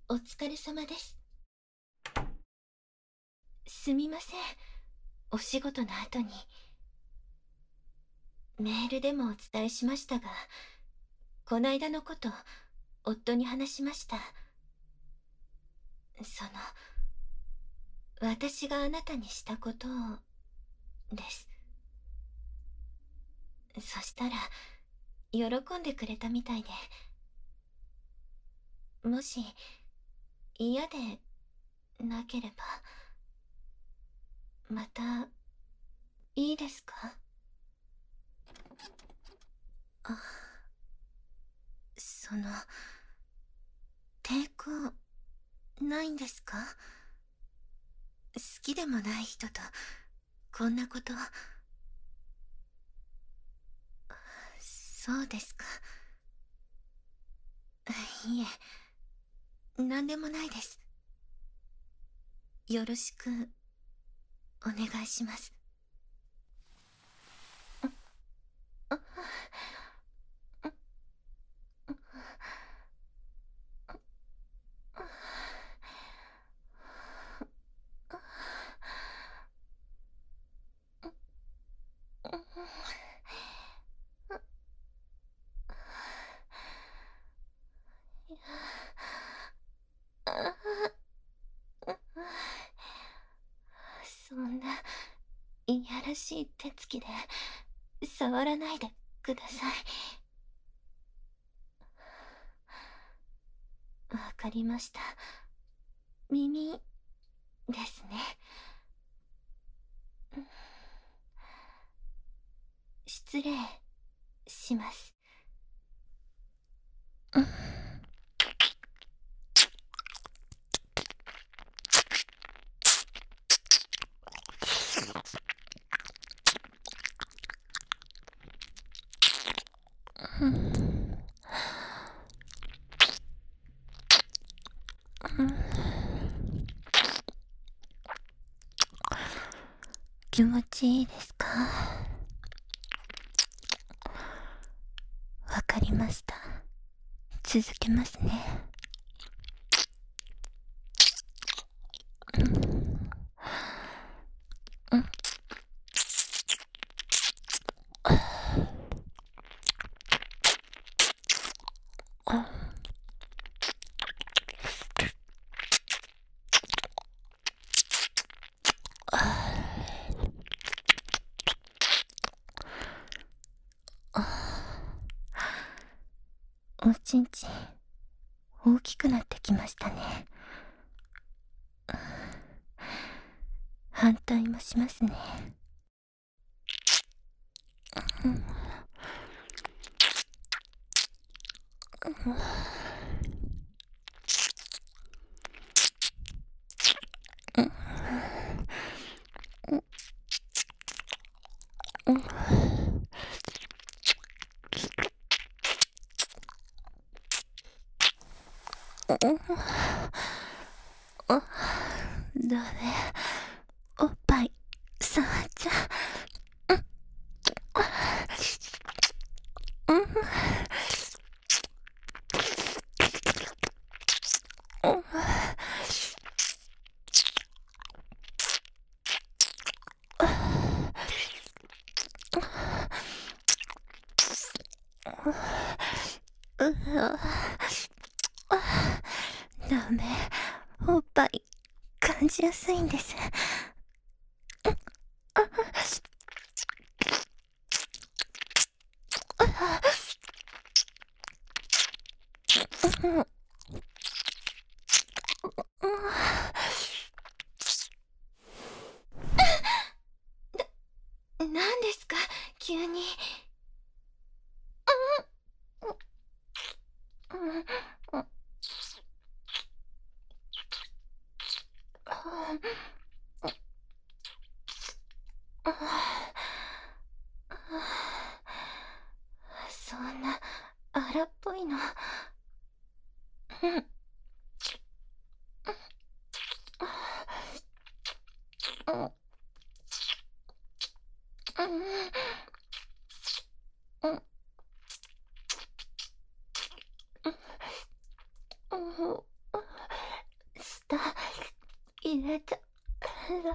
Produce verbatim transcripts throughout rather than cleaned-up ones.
お疲れ様です。すみません。お仕事の後に。メールでもお伝えしましたが、こないだのこと、夫に話しました。その、私があなたにしたことを、です。そしたら、喜んでくれたみたいで。もし、嫌でなければ、また、いいですか？あ、その、抵抗、ないんですか？好きでもない人と、こんなこと。そうですか。いえ、なんでもないです。よろしく、お願いします。そんな、いやらしい手つきで、触らないでください。わかりました。耳、ですね。失礼します。気持ちいいですか？わかりました。続けますね。おちんちん、大きくなってきましたね。反対もしますね。どれ、おっぱい触っちゃう。うんダメ、おっぱい感じやすいんです。何ですか急に。そんな荒っぽいの。 入れちゃダメ。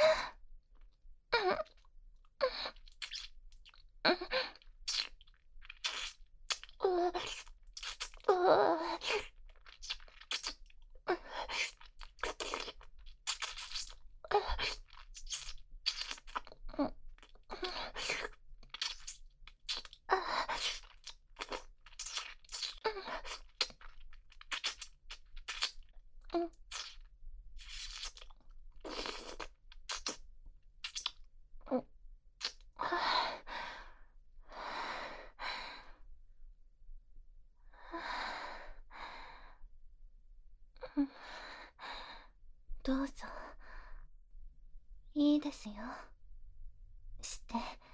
どうぞ。いいですよ。して、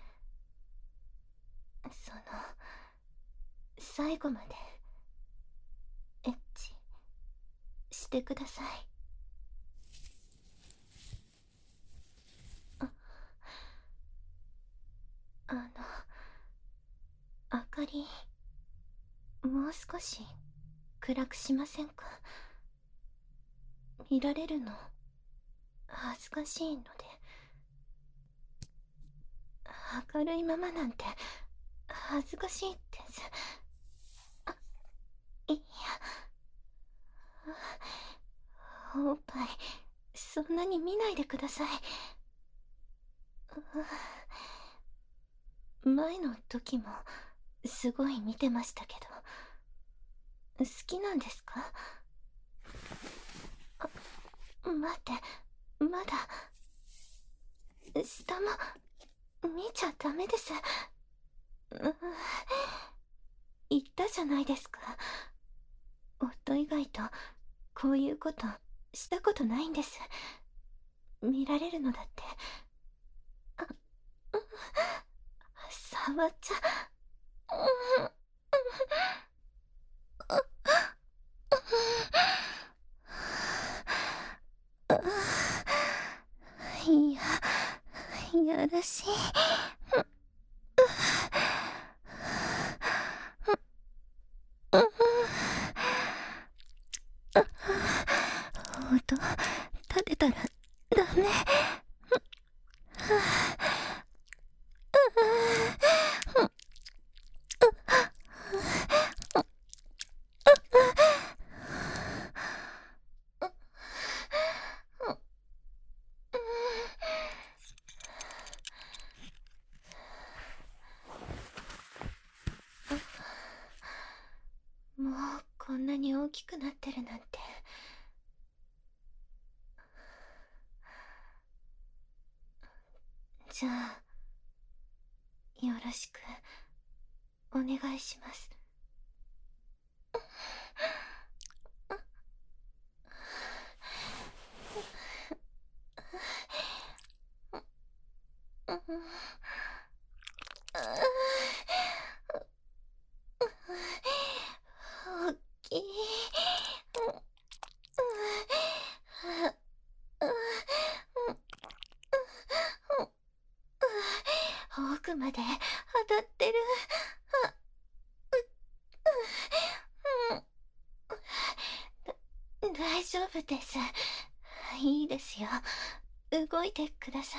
その最後までエッチしてください。あ、あの明かりもう少し暗くしませんか？見られるの恥ずかしいので。明るいままなんて恥ずかしいです。あ、いや、おっぱいそんなに見ないでください。前の時もすごい見てましたけど、好きなんですか？あ、待って、まだ下も見ちゃダメです。言ったじゃないですか。夫以外とこういうことしたことないんです。見られるのだって。あ、触っちゃ。いや、やらしい。音立てたらダメ。もうこんなに大きくなってるなんて。じゃあよろしくお願いします。大きい。奥まで当たってる。大丈夫です。いいですよ。動いてください。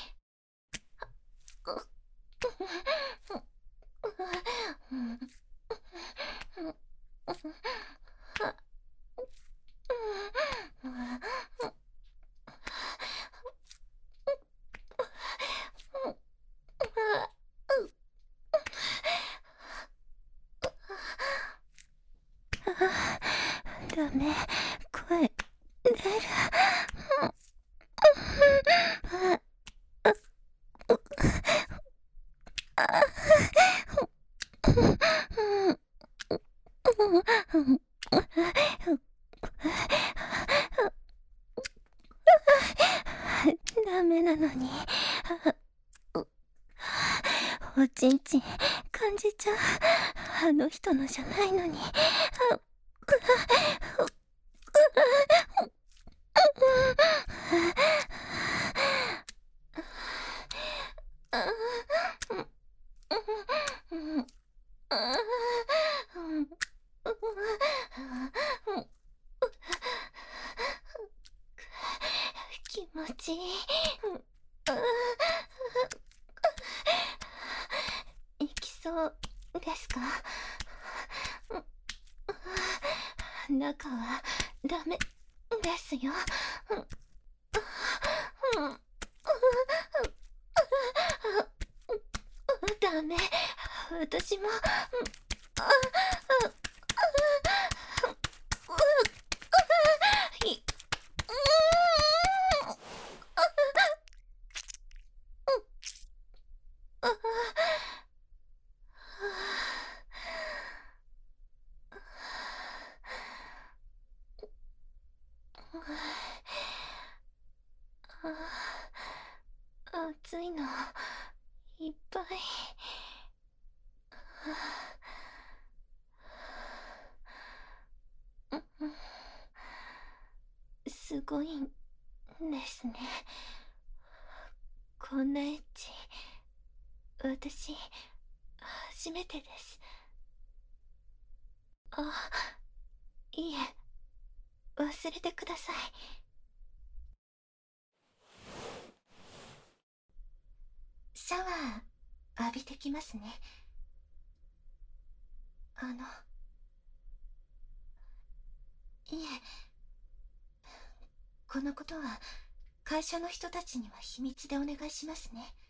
ダメ、声出る。ダメなのに。おちんちん感じちゃう。あの人のじゃないのに。 持ちいい。いきそうですか？中はダメですよ。ダメ、私も。い暑いのいっぱい。すごいんですね、こんなエッチ。私初めてです。あ、いえ、忘れてください。シャワー浴びてきますね。あのいえ、このことは会社の人たちには秘密でお願いしますね。